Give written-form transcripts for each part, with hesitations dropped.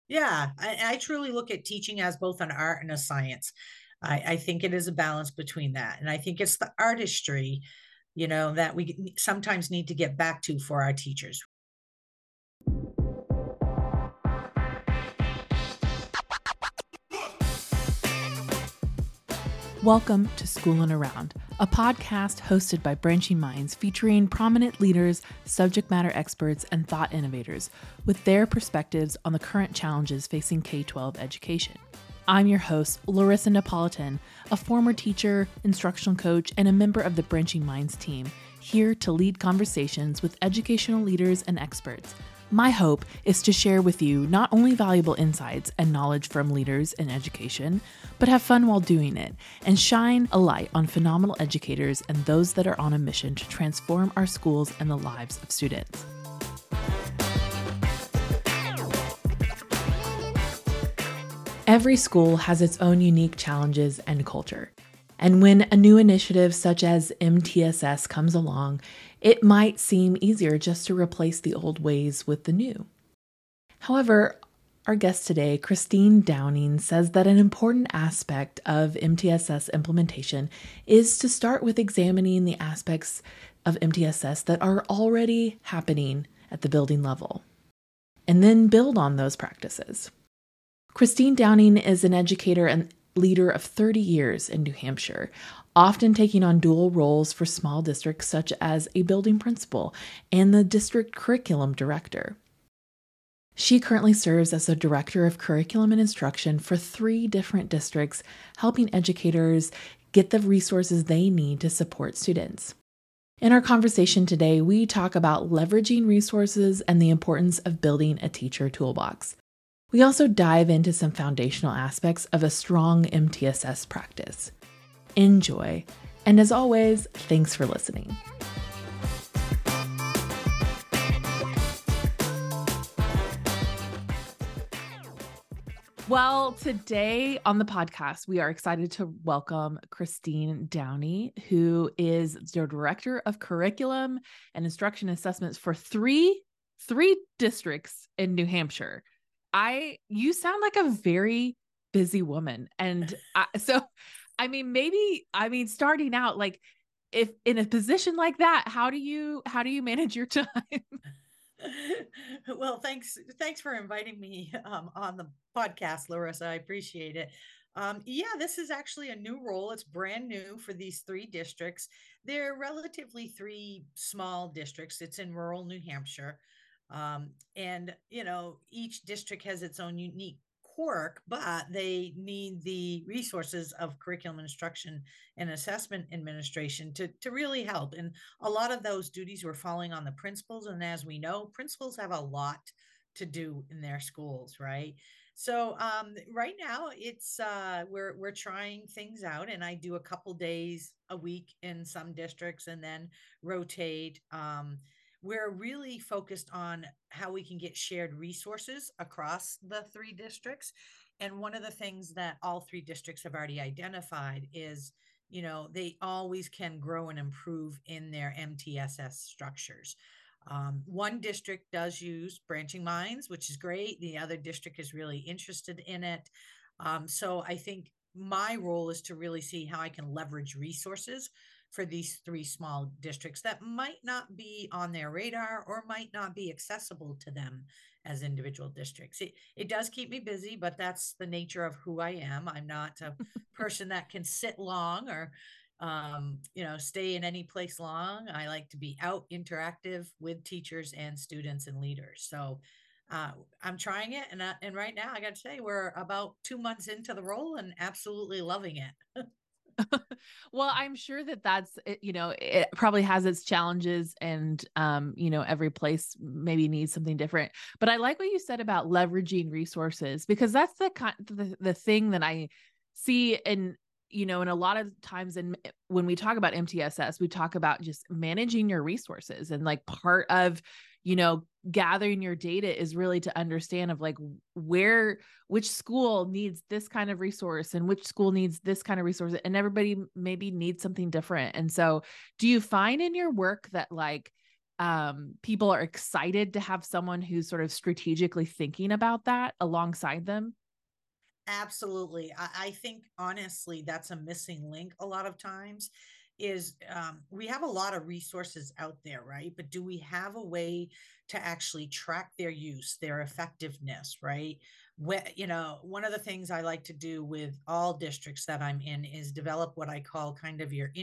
Yeah, I truly look at teaching as both an art and a science. I think it is a balance between that. And I think it's the artistry, that we sometimes need to get back to for our teachers. Welcome to School and Around, a podcast hosted by Branching Minds featuring prominent leaders, subject matter experts, and thought innovators with their perspectives on the current challenges facing K-12 education. I'm your host, Larissa Napolitan, a former teacher, instructional coach, and a member of the Branching Minds team, here to lead conversations with educational leaders and experts. My hope is to share with you not only valuable insights and knowledge from leaders in education, but have fun while doing it and shine a light on phenomenal educators and those that are on a mission to transform our schools and the lives of students. Every school has its own unique challenges and culture. And when a new initiative such as MTSS comes along, it might seem easier just to replace the old ways with the new. However, our guest today, Christine Downing, says that an important aspect of MTSS implementation is to start with examining the aspects of MTSS that are already happening at the building level, and then build on those practices. Christine Downing is an educator and leader of 30 years in New Hampshire, often taking on dual roles for small districts such as a building principal and the district curriculum director. She currently serves as the director of curriculum and instruction for 3 different districts, helping educators get the resources they need to support students. In our conversation today, we talk about leveraging resources and the importance of building a teacher toolbox. We also dive into some foundational aspects of a strong MTSS practice. Enjoy, and as always, thanks for listening. Well, today on the podcast, we are excited to welcome Christine Downing, who is the Director of Curriculum and Instruction Assessments for three districts in New Hampshire. You sound like a very busy woman. And starting out, like, if in a position like that, how do you manage your time? Well, thanks for inviting me on the podcast, Larissa. I appreciate it. Yeah, this is actually a new role. It's brand new for these 3 districts. They're relatively 3 small districts. It's in rural New Hampshire. And each district has its own unique quirk, but they need the resources of curriculum instruction and assessment administration to really help. And a lot of those duties were falling on the principals. And as we know, principals have a lot to do in their schools, right? So right now it's we're trying things out, and I do a couple days a week in some districts and then rotate. We're really focused on how we can get shared resources across the 3 districts. And one of the things that all 3 districts have already identified is, they always can grow and improve in their MTSS structures. One district does use Branching Minds, which is great. The other district is really interested in it. So I think my role is to really see how I can leverage resources for these 3 small districts that might not be on their radar or might not be accessible to them as individual districts. It does keep me busy, but that's the nature of who I am. I'm not a person that can sit long or stay in any place long. I like to be out interactive with teachers and students and leaders. So I'm trying it, and right now I got to say we're about 2 months into the role and absolutely loving it. Well, I'm sure it probably has its challenges and, every place maybe needs something different. But I like what you said about leveraging resources, because that's the thing that I see in a lot of times when we talk about MTSS, we talk about just managing your resources, and like part of, gathering your data is really to understand of like which school needs this kind of resource and which school needs this kind of resource, and everybody maybe needs something different. And so do you find in your work that like people are excited to have someone who's sort of strategically thinking about that alongside them? Absolutely. I think honestly, that's a missing link a lot of times is we have a lot of resources out there, right? But do we have a way to actually track their use, their effectiveness, right? One of the things I like to do with all districts that I'm in is develop what I call kind of your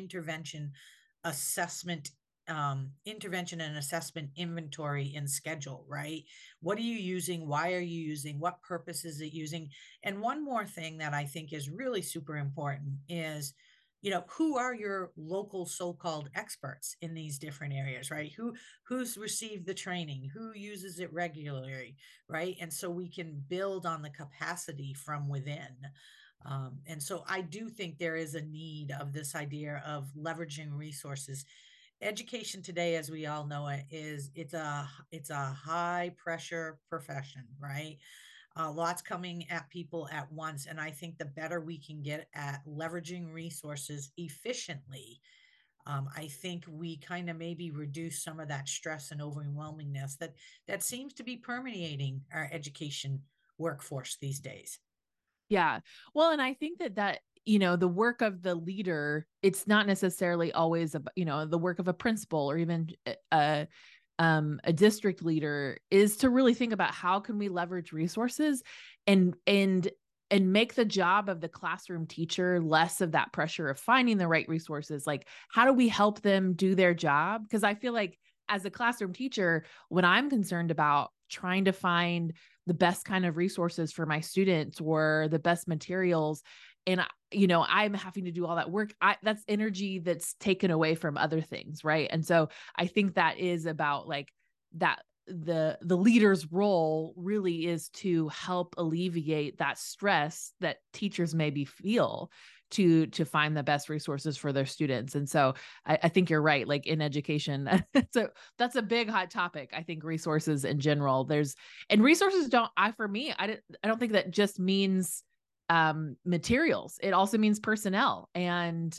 assessment intervention and assessment inventory and schedule, right? What are you using? Why are you using? What purpose is it using? And one more thing that I think is really super important is, who are your local so-called experts in these different areas, right? Who's received the training, who uses it regularly, right? And so we can build on the capacity from within. And so I do think there is a need of this idea of leveraging resources. Education today, as we all know it, it's a high pressure profession, right? Lots coming at people at once, and I think the better we can get at leveraging resources efficiently, I think we kind of maybe reduce some of that stress and overwhelmingness that seems to be permeating our education workforce these days. Yeah. Well, and I think that the work of the leader, it's not necessarily always the work of a principal or even a district leader is to really think about how can we leverage resources and make the job of the classroom teacher less of that pressure of finding the right resources. Like, how do we help them do their job? Because I feel like as a classroom teacher, when I'm concerned about trying to find the best kind of resources for my students or the best materials, and I'm having to do all that work, that's energy that's taken away from other things, right? And so I think that is about like that the leader's role really is to help alleviate that stress that teachers maybe feel to find the best resources for their students. And so I think you're right. Like in education, so that's a big hot topic. I think resources in general, and resources I don't think that just means materials. It also means personnel and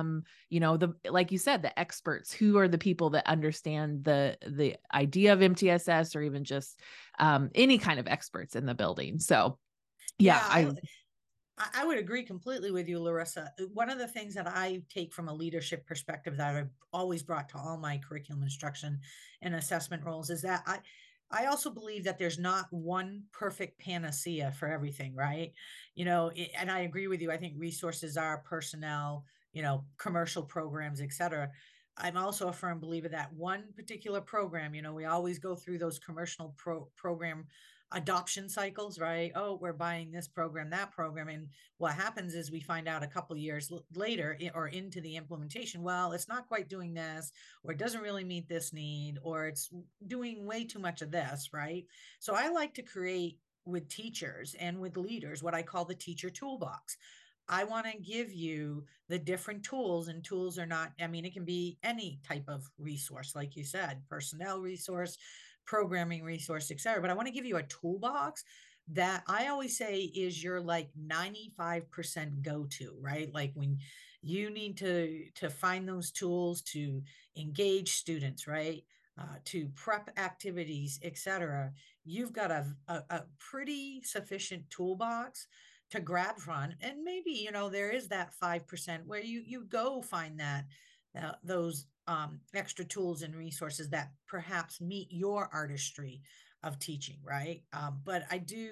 like you said, the experts. Who are the people that understand the idea of MTSS, or even just any kind of experts in the building. So yeah, Yeah, I would agree completely with you, Larissa. One of the things that I take from a leadership perspective that I've always brought to all my curriculum instruction and assessment roles is that I also believe that there's not one perfect panacea for everything, right? And I agree with you. I think resources are personnel, commercial programs, et cetera. I'm also a firm believer that one particular program, we always go through those commercial program adoption cycles, right? Oh, we're buying this program, that program. And what happens is we find out a couple years later or into the implementation, well, it's not quite doing this, or it doesn't really meet this need, or it's doing way too much of this, right? So I like to create with teachers and with leaders what I call the teacher toolbox. I want to give you the different tools, and tools are not, I mean, it can be any type of resource, like you said, personnel resource, programming resource, et cetera. But I want to give you a toolbox that I always say is your like 95% go-to, right? Like when you need to find those tools to engage students, right? To prep activities, et cetera. You've got a pretty sufficient toolbox to grab from. And maybe, there is that 5% where you go find those extra tools and resources that perhaps meet your artistry of teaching, right? But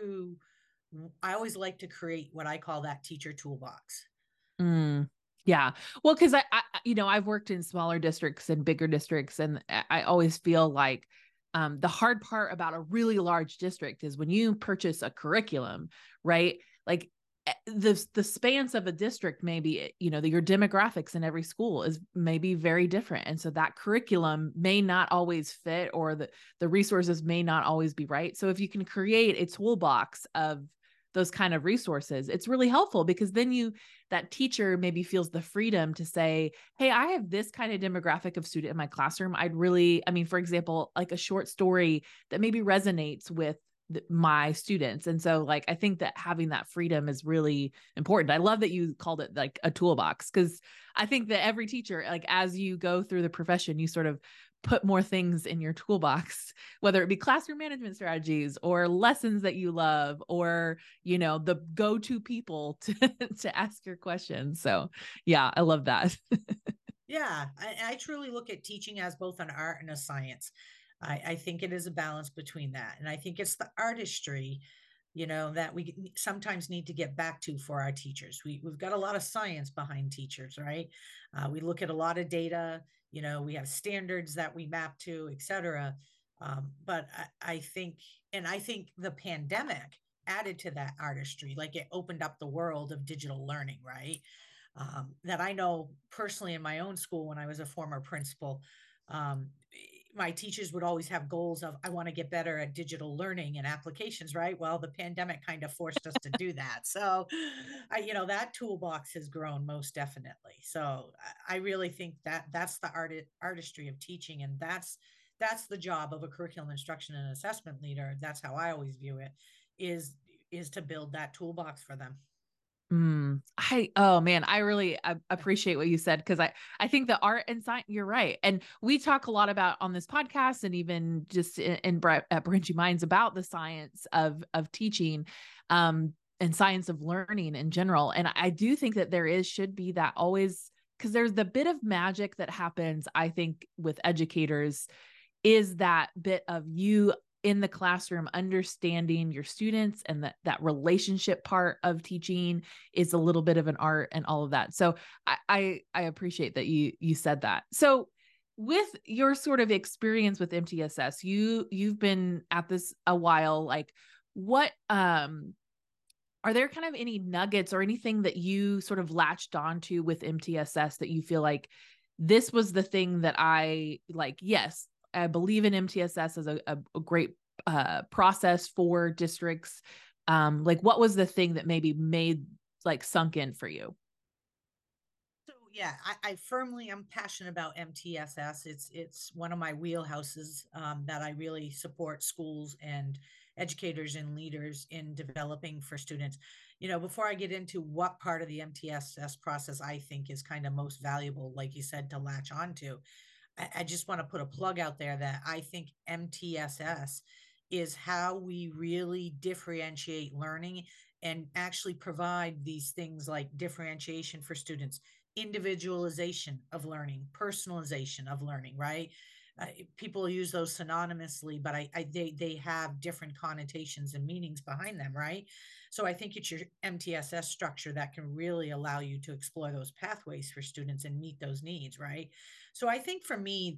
I always like to create what I call that teacher toolbox. Mm, yeah. Well, because I've worked in smaller districts and bigger districts, and I always feel like the hard part about a really large district is when you purchase a curriculum, right? Like the spans of a district, maybe, your demographics in every school is maybe very different. And so that curriculum may not always fit, or the resources may not always be right. So if you can create a toolbox of those kind of resources, it's really helpful, because then that teacher maybe feels the freedom to say, hey, I have this kind of demographic of student in my classroom. For example, like a short story that maybe resonates with my students. And so like, I think that having that freedom is really important. I love that you called it like a toolbox, because I think that every teacher, like as you go through the profession, you sort of put more things in your toolbox, whether it be classroom management strategies or lessons that you love, or, the go-to people to ask your questions. So yeah, I love that. Yeah, I truly look at teaching as both an art and a science. I think it is a balance between that. And I think it's the artistry, that we sometimes need to get back to for our teachers. We've got a lot of science behind teachers, right? We look at a lot of data, we have standards that we map to, et cetera. But I think, and I think the pandemic added to that artistry, like it opened up the world of digital learning, right? That I know personally in my own school when I was a former principal. Um, my teachers would always have goals of, I want to get better at digital learning and applications, right? Well, the pandemic kind of forced us to do that. So, that toolbox has grown most definitely. So I really think that that's the artistry of teaching. And that's the job of a curriculum instruction and assessment leader. That's how I always view it, is to build that toolbox for them. Oh man, I really appreciate what you said, because I think the art and science, you're right. And we talk a lot about on this podcast, and even just at Branching Minds, about the science of teaching, and science of learning in general. And I do think that should be that always, because there's the bit of magic that happens, I think, with educators, is that bit of you in the classroom understanding your students, and that relationship part of teaching is a little bit of an art and all of that. So I appreciate that you said that. So with your sort of experience with MTSS, you've been at this a while. Like, what are there kind of any nuggets or anything that you sort of latched onto with MTSS that you feel like this was the thing that I like? Yes, I believe in MTSS as a great process for districts. Like, what was the thing that maybe made sunk in for you? So yeah, I firmly am passionate about MTSS. It's one of my wheelhouses, that I really support schools and educators and leaders in developing for students. Before I get into what part of the MTSS process I think is kind of most valuable, like you said, to latch onto, I just want to put a plug out there that I think MTSS is how we really differentiate learning and actually provide these things like differentiation for students, individualization of learning, personalization of learning, right? People use those synonymously, but they have different connotations and meanings behind them, right? So I think it's your MTSS structure that can really allow you to explore those pathways for students and meet those needs, right? So I think for me,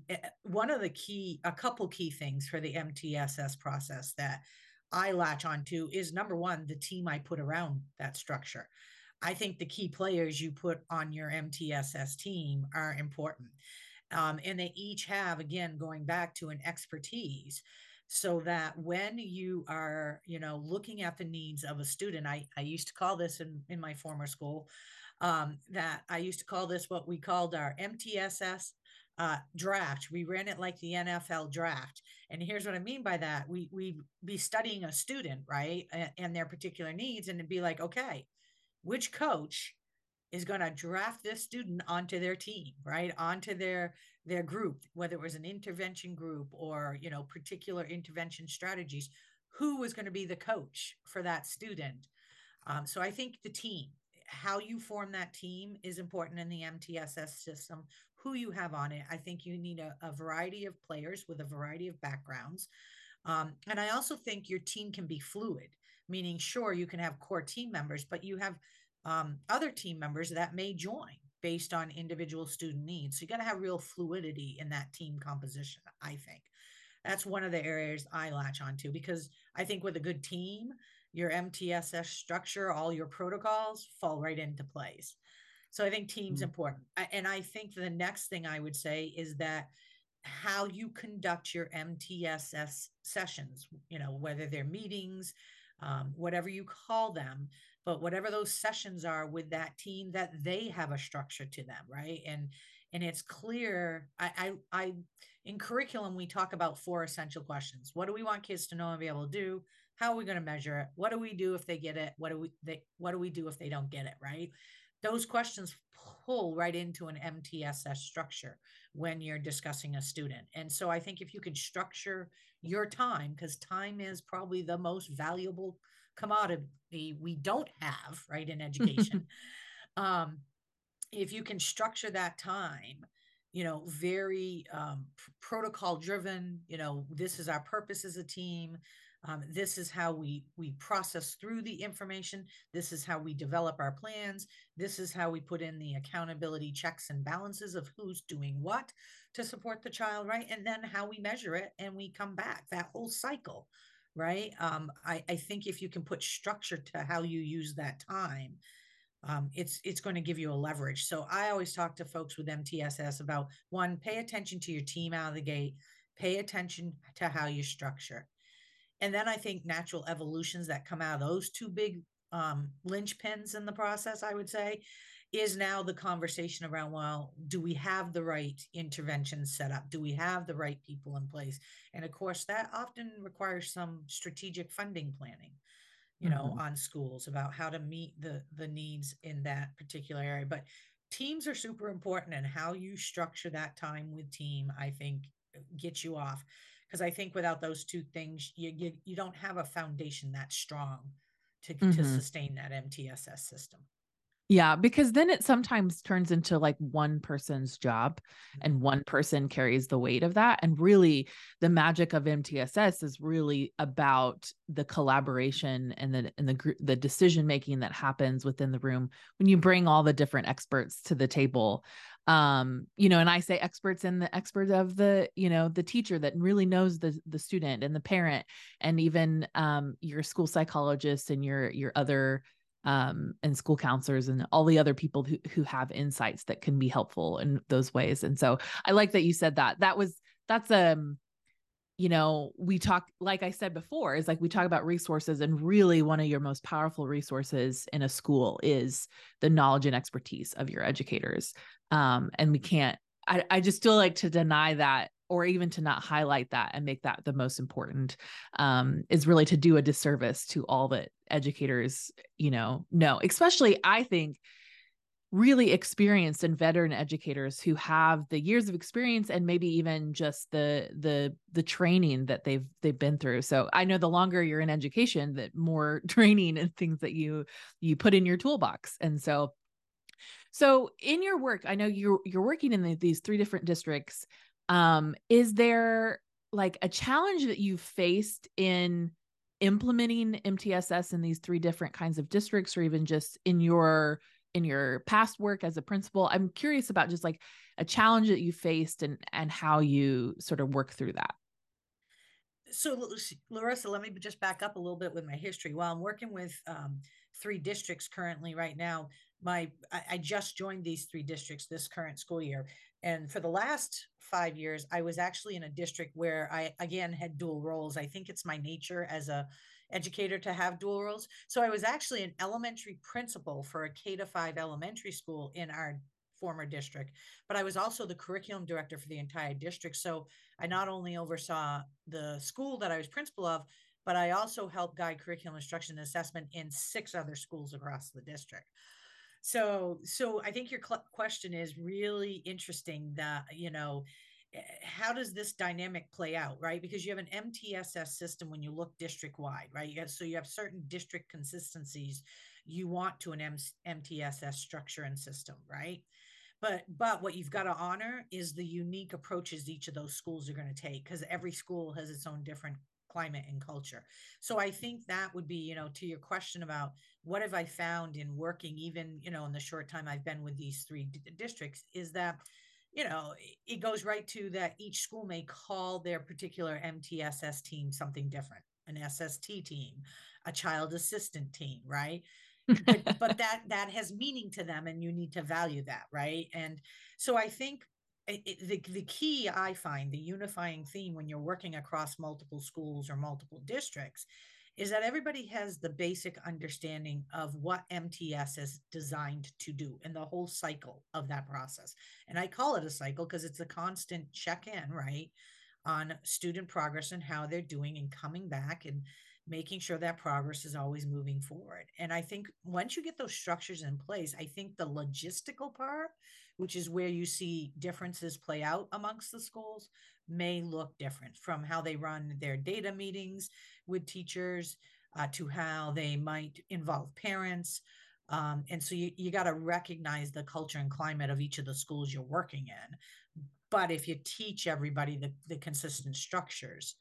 a couple key things for the MTSS process that I latch onto is, number one, the team I put around that structure. I think the key players you put on your MTSS team are important. And they each have, again, going back to an expertise, so that when you are, looking at the needs of a student, I used to call this in my former school, that I used to call this what we called our MTSS draft. We ran it like the NFL draft. And here's what I mean by that. We be studying a student, right? And their particular needs, and it'd be like, okay, which coach is going to draft this student onto their team, right? Onto their group, whether it was an intervention group or, particular intervention strategies, who was going to be the coach for that student. So I think the team, how you form that team is important in the MTSS system, who you have on it. I think you need a variety of players with a variety of backgrounds. And I also think your team can be fluid, meaning, sure, you can have core team members, but you have other team members that may join based on individual student needs. So you got to have real fluidity in that team composition, I think. That's one of the areas I latch onto, because I think with a good team, your MTSS structure, all your protocols fall right into place. So I think team's important. And I think the next thing I would say is that how you conduct your MTSS sessions, whether they're meetings, whatever you call them, but whatever those sessions are with that team, that they have a structure to them, right? And it's clear. I in curriculum, we talk about 4 essential questions. What do we want kids to know and be able to do? How are we going to measure it? What do we do if they get it? What do we do if they don't get it, right? those questions pull right into an MTSS structure when you're discussing a student. And so I think if you can structure your time, because time is probably the most valuable commodity we don't have, right, in education. um, if you can structure that time, very protocol driven, this is our purpose as a team. This is how we process through the information. This is how we develop our plans. This is how we put in the accountability checks and balances of who's doing what to support the child, right? And then how we measure it and we come back, that whole cycle, right? I think if you can put structure to how you use that time, it's going to give you a leverage. So I always talk to folks with MTSS about, one, pay attention to your team out of the gate, pay attention to how you structure. And then I think natural evolutions that come out of those two big linchpins in the process, I would say, is now the conversation around, well, do we have the right interventions set up? Do we have the right people in place? And of course, that often requires some strategic funding planning, on schools about how to meet the needs in that particular area. But teams are super important, and how you structure that time with team, I think, gets you off. Because I think without those two things, you don't have a foundation that strong to sustain that MTSS system. Yeah, because then it sometimes turns into like one person's job and one person carries the weight of that. And really, the magic of MTSS is really about the collaboration and the decision making that happens within the room when you bring all the different experts to the table. And I say experts, and the expert of the teacher that really knows the student and the parent, and even your school psychologist and your other and school counselors and all the other people who have insights that can be helpful in those ways. And so I like that you said that. We talk, like I said before, is like we talk about resources, and really one of your most powerful resources in a school is the knowledge and expertise of your educators. And I just still like to deny that, or even to not highlight that and make that the most important, is really to do a disservice to all that educators, know, especially I think really experienced and veteran educators who have the years of experience and maybe even just the training that they've been through. So I know the longer you're in education, that more training and things that you put in your toolbox. And so in your work, I know you're working in these three different districts. Is there like a challenge that you've faced in implementing MTSS in these three different kinds of districts, or even just in your past work as a principal? I'm curious about just like a challenge that you faced and how you sort of work through that. So Larissa, let me just back up a little bit with my history. While I'm working with three districts currently right now, I just joined these three districts this current school year. And for the last 5 years, I was actually in a district where I, again, had dual roles. I think it's my nature as a educator to have dual roles. So I was actually an elementary principal for a K-5 elementary school in our former district, but I was also the curriculum director for the entire district. So I not only oversaw the school that I was principal of, but I also helped guide curriculum instruction and assessment in 6 other schools across the district. So I think your question is really interesting, that, how does this dynamic play out, right? Because you have an MTSS system when you look district wide, right? You have certain district consistencies you want to an MTSS structure and system, right? But what you've got to honor is the unique approaches each of those schools are going to take, because every school has its own different climate and culture. So I think that would be, to your question about what have I found in working, even, in the short time I've been with these three districts, is that, it goes right to that each school may call their particular MTSS team something different, an SST team, a child assistant team, right? but that has meaning to them, and you need to value that, right? And so I think the key, I find, the unifying theme when you're working across multiple schools or multiple districts, is that everybody has the basic understanding of what MTS is designed to do and the whole cycle of that process. And I call it a cycle because it's a constant check-in, right, on student progress and how they're doing and coming back and making sure that progress is always moving forward. And I think once you get those structures in place, I think the logistical part, which is where you see differences play out amongst the schools, may look different, from how they run their data meetings with teachers to how they might involve parents. And so you got to recognize the culture and climate of each of the schools you're working in. But if you teach everybody the consistent structures,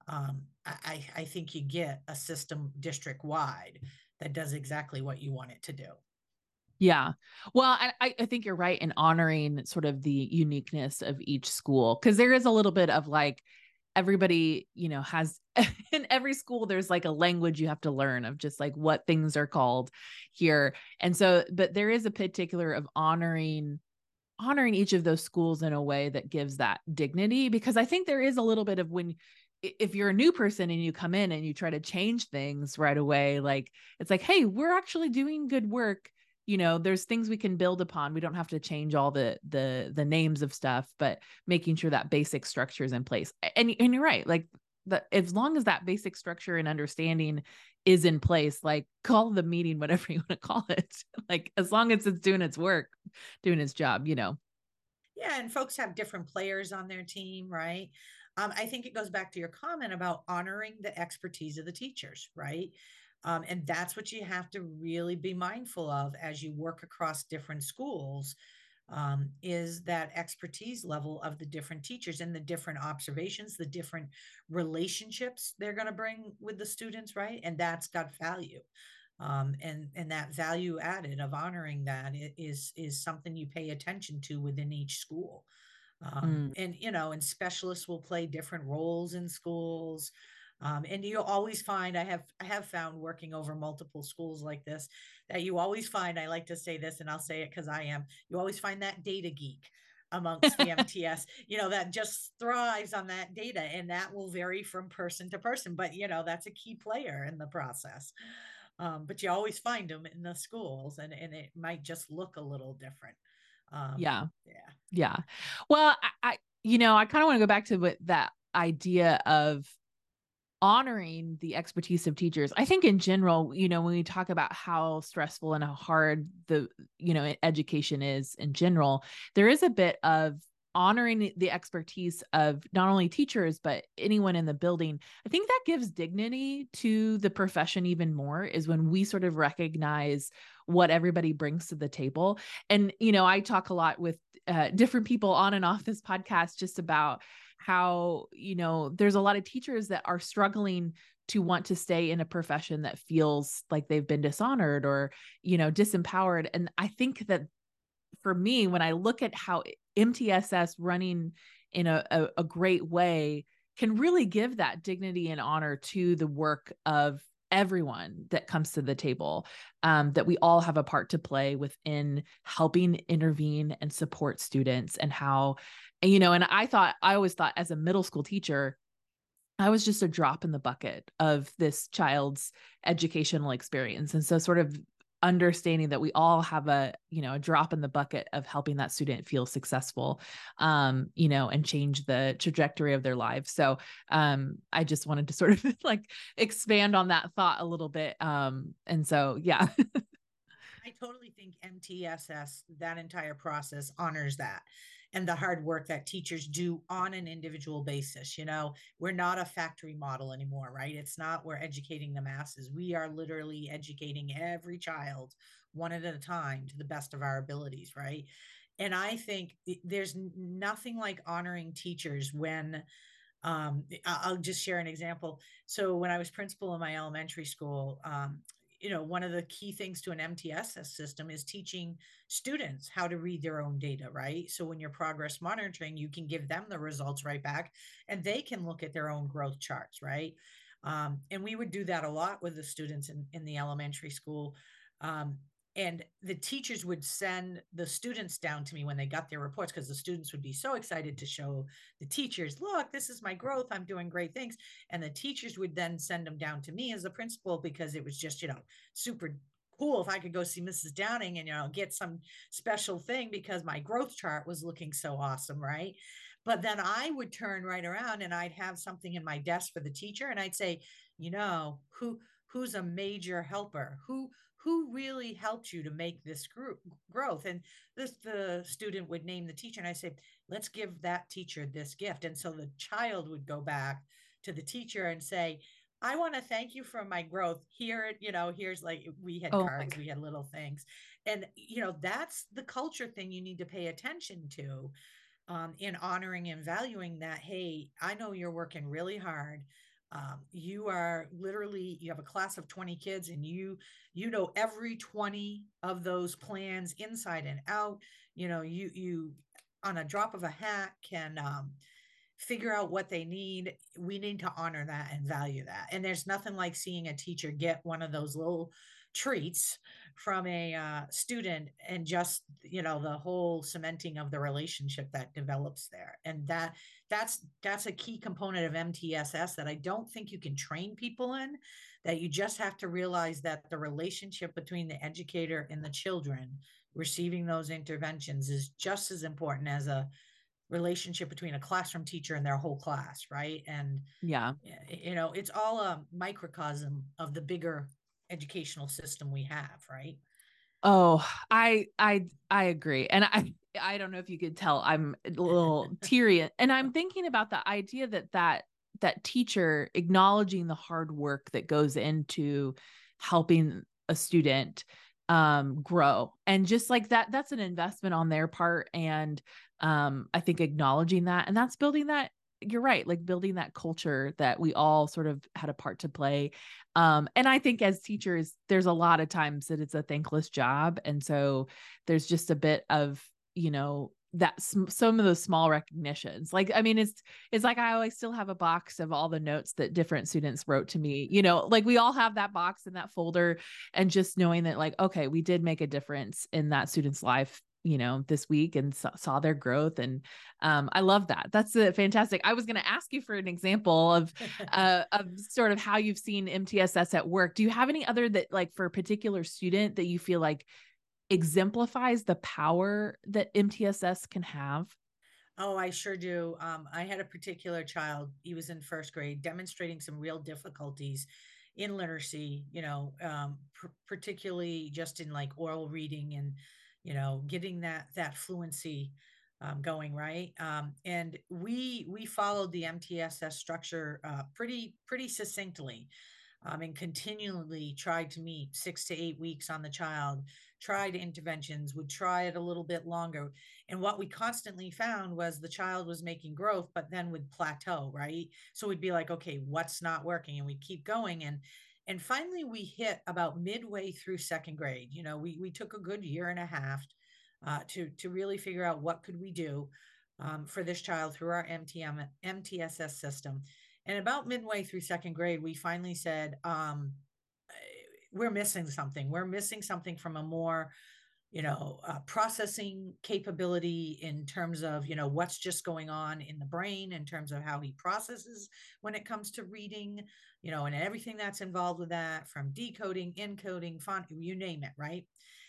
I think you get a system district wide that does exactly what you want it to do. Yeah. Well, I think you're right in honoring sort of the uniqueness of each school, because there is a little bit of like everybody, has in every school, there's like a language you have to learn of just like what things are called here. And so, but there is a particular of honoring each of those schools in a way that gives that dignity, because I think there is a little bit of when if you're a new person and you come in and you try to change things right away, like it's like, hey, we're actually doing good work. There's things we can build upon. We don't have to change all the names of stuff, but making sure that basic structure is in place. And you're right. Like as long as that basic structure and understanding is in place, like call the meeting, whatever you want to call it, like as long as it's doing its work, doing its job. Yeah, and folks have different players on their team, right? I think it goes back to your comment about honoring the expertise of the teachers, right? And that's what you have to really be mindful of as you work across different schools, is that expertise level of the different teachers and the different observations, the different relationships they're going to bring with the students, right? And that's got value. And that value added of honoring that is something you pay attention to within each school. Mm. And specialists will play different roles in schools. And you'll always find, I have found working over multiple schools like this, that you always find, I like to say this and I'll say it because you always find that data geek amongst the MTS, that just thrives on that data, and that will vary from person to person, but that's a key player in the process. But you always find them in the schools, and it might just look a little different. Yeah. Yeah. Yeah. Well, I kind of want to go back to that idea of honoring the expertise of teachers. I think in general, when we talk about how stressful and how hard education is in general, there is a bit of honoring the expertise of not only teachers, but anyone in the building. I think that gives dignity to the profession even more, is when we sort of recognize what everybody brings to the table. And, I talk a lot with different people on and off this podcast just about how, there's a lot of teachers that are struggling to want to stay in a profession that feels like they've been dishonored or, disempowered. And I think that for me, when I look at how MTSS running in a great way can really give that dignity and honor to the work of everyone that comes to the table, that we all have a part to play within helping intervene and support students. And how, and I always thought as a middle school teacher, I was just a drop in the bucket of this child's educational experience. And so sort of understanding that we all have a drop in the bucket of helping that student feel successful, and change the trajectory of their lives. So I just wanted to sort of like expand on that thought a little bit. And so, yeah. I totally think MTSS, that entire process, honors that and the hard work that teachers do on an individual basis. We're not a factory model anymore, right? It's not we're educating the masses. We are literally educating every child one at a time to the best of our abilities, right? And I think there's nothing like honoring teachers when I'll just share an example. So when I was principal in my elementary school, one of the key things to an MTSS system is teaching students how to read their own data, right? So when you're progress monitoring, you can give them the results right back and they can look at their own growth charts, right? And we would do that a lot with the students in the elementary school. And the teachers would send the students down to me when they got their reports, because the students would be so excited to show the teachers, look, this is my growth, I'm doing great things. And the teachers would then send them down to me as a principal, because it was just super cool if I could go see Mrs. Downing and get some special thing because my growth chart was looking so awesome, right? But then I would turn right around and I'd have something in my desk for the teacher and I'd say, who's a major helper, who really helped you to make this group growth. And the student would name the teacher, and I say, let's give that teacher this gift. And so the child would go back to the teacher and say, I want to thank you for my growth here. Here's, like, we had Oh my cards, God. we had little things. And that's the culture thing you need to pay attention to, in honoring and valuing that. Hey, I know you're working really hard. You have a class of 20 kids, and you know every 20 of those plans inside and out. You on a drop of a hat can figure out what they need. We need to honor that and value that. And there's nothing like seeing a teacher get one of those little treats from a student, and just the whole cementing of the relationship that develops there. And that's a key component of MTSS that I don't think you can train people in. That you just have to realize that the relationship between the educator and the children receiving those interventions is just as important as a relationship between a classroom teacher and their whole class, right? And Yeah. it's all a microcosm of the bigger educational system we have, right? Oh, I agree. And I don't know if you could tell I'm a little teary, and I'm thinking about the idea that teacher acknowledging the hard work that goes into helping a student grow, and just like that's an investment on their part. And I think acknowledging that, and that's building that, you're right, like building that culture that we all sort of had a part to play. And I think as teachers, there's a lot of times that it's a thankless job. And so there's just a bit of, that some of those small recognitions. Like, I mean, it's like, I always still have a box of all the notes that different students wrote to me, like we all have that box in that folder, and just knowing that, like, okay, we did make a difference in that student's life, this week, and saw their growth. And I love that. That's fantastic. I was going to ask you for an example of sort of how you've seen MTSS at work. Do you have any other that, like, for a particular student that you feel like exemplifies the power that MTSS can have? Oh, I sure do. I had a particular child. He was in first grade, demonstrating some real difficulties in literacy. Particularly just in, like, oral reading, and getting that fluency going, right. And we followed the MTSS structure pretty succinctly, and continually tried to meet 6 to 8 weeks on the child, tried interventions, would try it a little bit longer. And what we constantly found was the child was making growth, but then would plateau, right? So we'd be like, okay, what's not working? And we'd keep going. And finally we hit about midway through second grade. We took a good year and a half to really figure out what could we do for this child through our MTSS system. And about midway through second grade, we finally said, we're missing something. We're missing something from a more, processing capability in terms of, what's just going on in the brain, in terms of how he processes when it comes to reading, and everything that's involved with that, from decoding, encoding, font, you name it, right?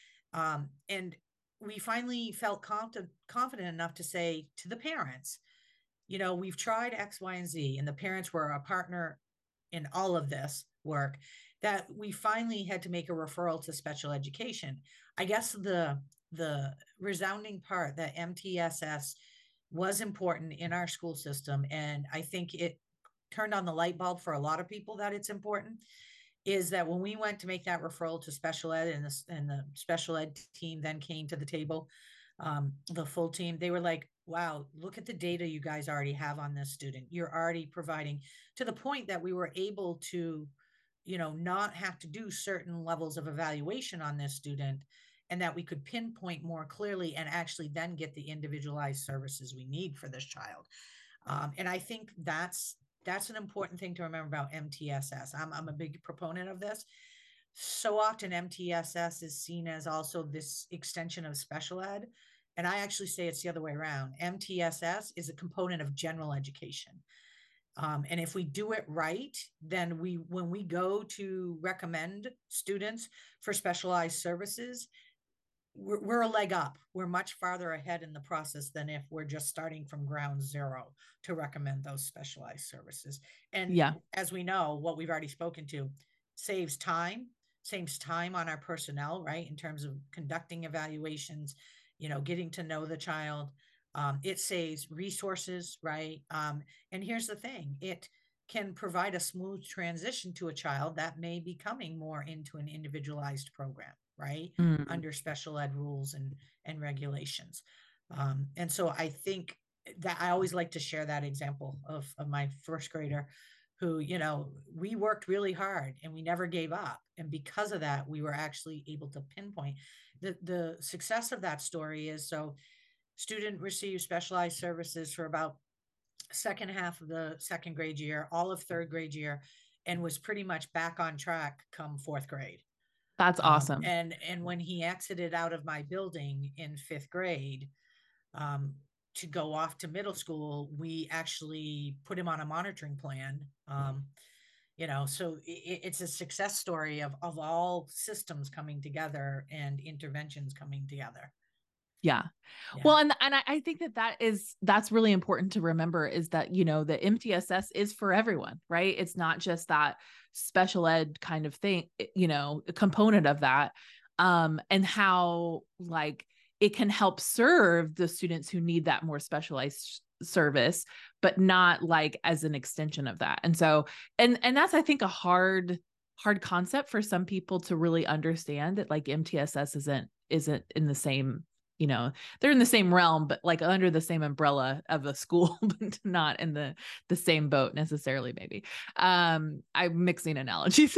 And we finally felt confident enough to say to the parents, we've tried X, Y, and Z, and the parents were a partner in all of this work, that we finally had to make a referral to special education. I guess the resounding part that MTSS was important in our school system, and I think it turned on the light bulb for a lot of people that it's important, is that when we went to make that referral to special ed, and the special ed team then came to the table, the full team, they were like, wow, look at the data you guys already have on this student. You're already providing, to the point that we were able to, not have to do certain levels of evaluation on this student, and that we could pinpoint more clearly and actually then get the individualized services we need for this child. And I think that's an important thing to remember about MTSS. I'm a big proponent of this. So often MTSS is seen as also this extension of special ed. And I actually say it's the other way around. MTSS is a component of general education. And if we do it right, then when we go to recommend students for specialized services, we're a leg up. We're much farther ahead in the process than if we're just starting from ground zero to recommend those specialized services. And Yeah. as we know, what we've already spoken to saves time on our personnel, right? In terms of conducting evaluations, getting to know the child. It saves resources, right? And here's the thing, it can provide a smooth transition to a child that may be coming more into an individualized program, right? Mm. Under special ed rules and regulations. And so I think that I always like to share that example of my first grader who, we worked really hard and we never gave up. And because of that, we were actually able to pinpoint the success of that story is so student received specialized services for about second half of the second grade year, all of third grade year, and was pretty much back on track come fourth grade. That's awesome. And when he exited out of my building in fifth grade, um, to go off to middle school, we actually put him on a monitoring plan. So it's a success story of all systems coming together and interventions coming together. Yeah. Yeah. Well, and I think that's really important to remember is that, the MTSS is for everyone, right? It's not just that special ed kind of thing, a component of that. And how like it can help serve the students who need that more specialized service, but not like as an extension of that. And so, and that's, I think, a hard concept for some people to really understand, that like MTSS isn't in the same, they're in the same realm, but like under the same umbrella of a school, but not in the same boat necessarily, maybe. I'm mixing analogies.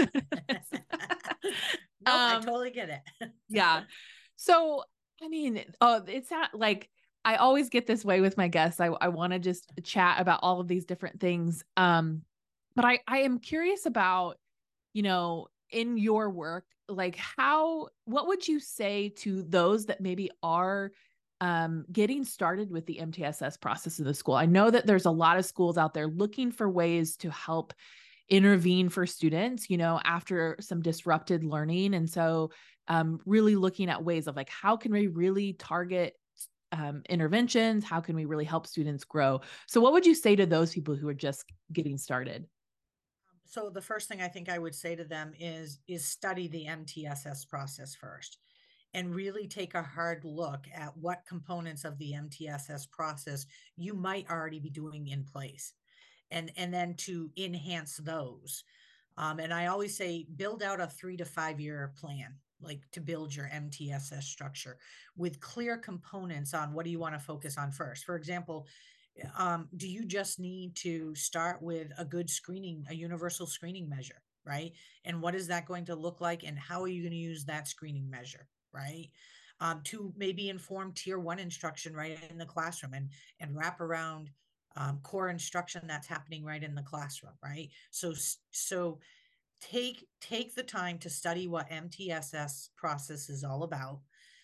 Nope, I totally get it. Yeah. So, I mean, it's not like I always get this way with my guests. I want to just chat about all of these different things. But I am curious about, in your work, like what would you say to those that maybe are getting started with the MTSS process in the school? I know that there's a lot of schools out there looking for ways to help intervene for students, after some disrupted learning. And so really looking at ways of like, how can we really target interventions? How can we really help students grow? So what would you say to those people who are just getting started? So the first thing I think I would say to them is study the MTSS process first and really take a hard look at what components of the MTSS process you might already be doing in place, and then to enhance those. And I always say build out a 3 to 5 year plan, like to build your MTSS structure with clear components on what do you want to focus on first. For example, do you just need to start with a good screening, a universal screening measure, right? And what is that going to look like? And how are you going to use that screening measure, right? To maybe inform tier one instruction right in the classroom and wrap around core instruction that's happening right in the classroom, right? So take the time to study what MTSS process is all about.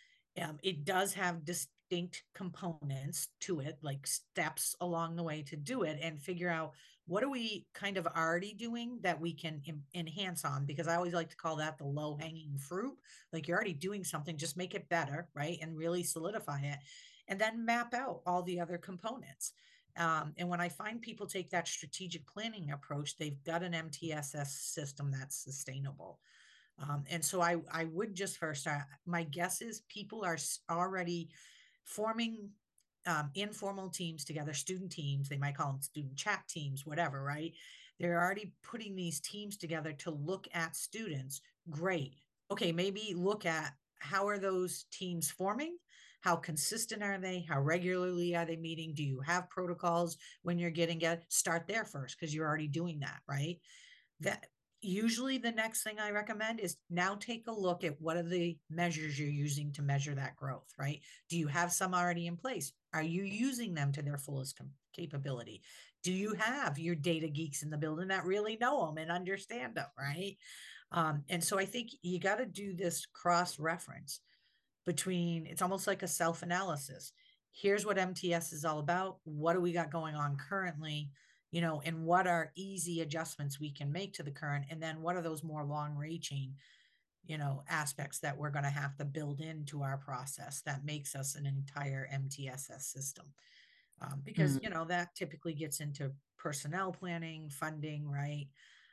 It does have distinct components to it, like steps along the way to do it, and figure out what are we kind of already doing that we can enhance on, because I always like to call that the low hanging fruit. Like you're already doing something, just make it better, right? And really solidify it, and then map out all the other components. And when I find people take that strategic planning approach, they've got an MTSS system that's sustainable. And so I would just first, my guess is people are already forming informal teams together, student teams, they might call them student chat teams, whatever, right? They're already putting these teams together to look at students. Great. Okay, maybe look at how are those teams forming? How consistent are they? How regularly are they meeting? Do you have protocols when you're getting it? Start there first because you're already doing that, right? That usually the next thing I recommend is now take a look at what are the measures you're using to measure that growth, right? Do you have some already in place? Are you using them to their fullest capability? Do you have your data geeks in the building that really know them and understand them, right? And so I think you got to do this cross reference between, it's almost like a self analysis. Here's what MTS is all about. What do we got going on currently? And what are easy adjustments we can make to the current? And then what are those more long reaching, aspects that we're going to have to build into our process that makes us an entire MTSS system. Because, that typically gets into personnel planning, funding, right?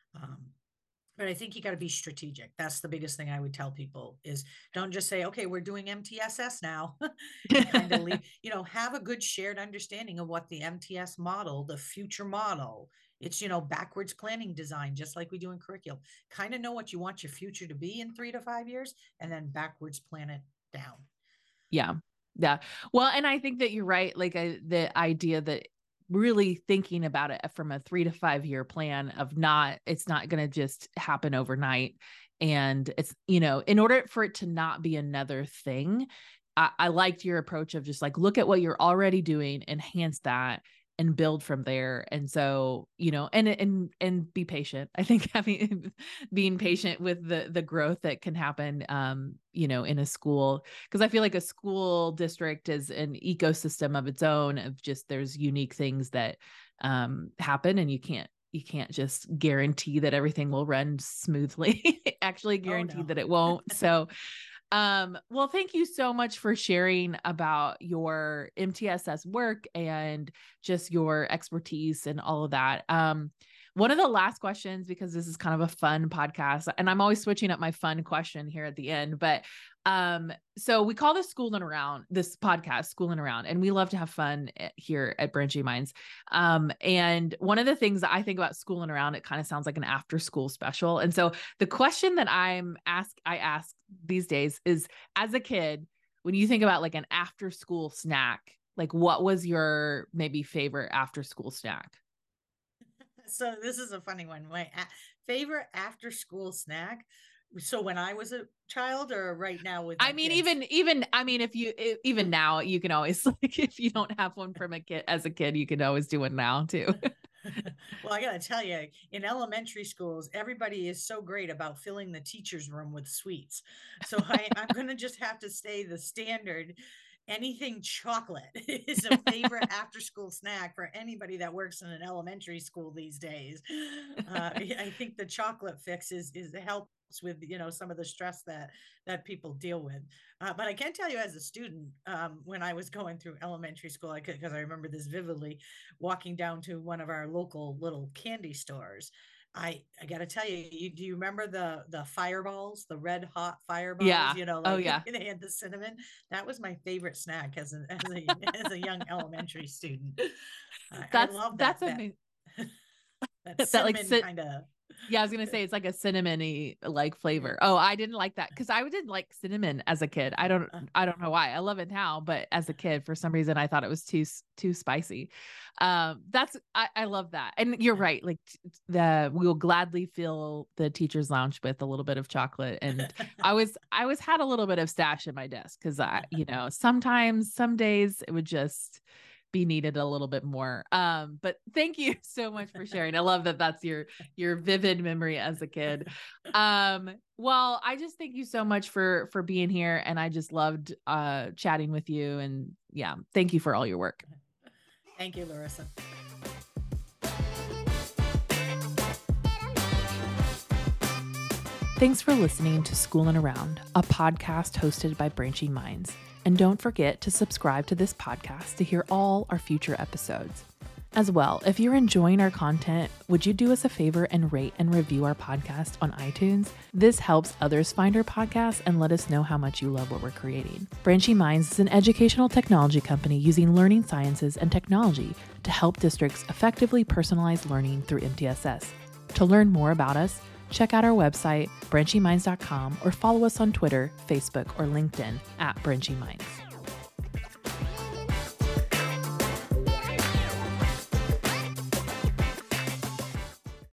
But I think you got to be strategic. That's the biggest thing I would tell people is don't just say, okay, we're doing MTSS now. And kind of leave, have a good shared understanding of what the MTS model, the future model, it's, backwards planning design, just like we do in curriculum. Kind of know what you want your future to be in 3 to 5 years, and then backwards plan it down. Yeah. Yeah. Well, and I think that you're right. Like the idea that really thinking about it from a 3 to 5 year plan of it's not going to just happen overnight. And it's, in order for it to not be another thing, I liked your approach of just like, look at what you're already doing, enhance that, and build from there. And so, and be patient. I think being patient with the growth that can happen, in a school, because I feel like a school district is an ecosystem of its own of just, there's unique things that, happen, and you can't just guarantee that everything will run smoothly, actually guarantee that it won't. So, well, thank you so much for sharing about your MTSS work and just your expertise and all of that. One of the last questions, because this is kind of a fun podcast, and I'm always switching up my fun question here at the end, but so we call this this podcast Schooling Around, and we love to have fun here at Branching Minds. And one of the things that I think about Schooling Around, it kind of sounds like an after school special. And so the question that I ask these days is, as a kid, when you think about like an after school snack, like what was your maybe favorite after school snack? So this is a funny one. My favorite after school snack. So when I was a child, or right now with, even now, you can always, like, if you don't have one from as a kid, you can always do one now too. Well, I got to tell you, in elementary schools, everybody is so great about filling the teacher's room with sweets. So I'm going to just have to stay the standard. Anything chocolate is a favorite after school snack for anybody that works in an elementary school these days. I think the chocolate fix is helps with, some of the stress that people deal with. But I can tell you, as a student, when I was going through elementary school, because I remember this vividly, walking down to one of our local little candy stores. I got to tell you, do you remember the fireballs, the red hot fireballs? Yeah. They had the cinnamon. That was my favorite snack as a young elementary student. I love that. That's amazing. That cinnamon kind of. Yeah, I was going to say it's like a cinnamony like flavor. Oh, I didn't like that because I didn't like cinnamon as a kid. I don't know why. I love it now, but as a kid, for some reason, I thought it was too spicy. I love that. And you're right. Like we will gladly fill the teacher's lounge with a little bit of chocolate. And I had a little bit of stash in my desk because sometimes, some days it would just be needed a little bit more. But thank you so much for sharing. I love that that's your vivid memory as a kid. Well, I just thank you so much for being here. And I just loved chatting with you. And yeah, thank you for all your work. Thank you, Larissa. Thanks for listening to Schoolin' Around, a podcast hosted by Branching Minds. And don't forget to subscribe to this podcast to hear all our future episodes. As well, if you're enjoying our content, would you do us a favor and rate and review our podcast on iTunes? This helps others find our podcast and let us know how much you love what we're creating. Branching Minds is an educational technology company using learning sciences and technology to help districts effectively personalize learning through MTSS. To learn more about us, check out our website, branchingminds.com, or follow us on Twitter, Facebook, or LinkedIn @Branching Minds.